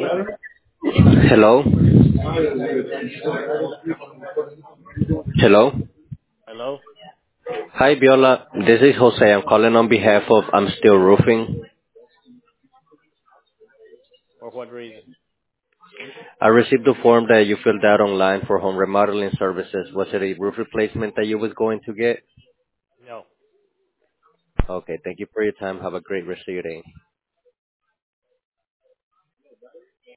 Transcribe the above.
Hello? Hello? Hello? Hi, Viola. This is Jose. I'm calling on behalf of I'm Still Roofing. For what reason? I received a form that you filled out online for home remodeling services. Was it a roof replacement that you was going to get? No. Okay, thank you for your time. Have a great rest of your day.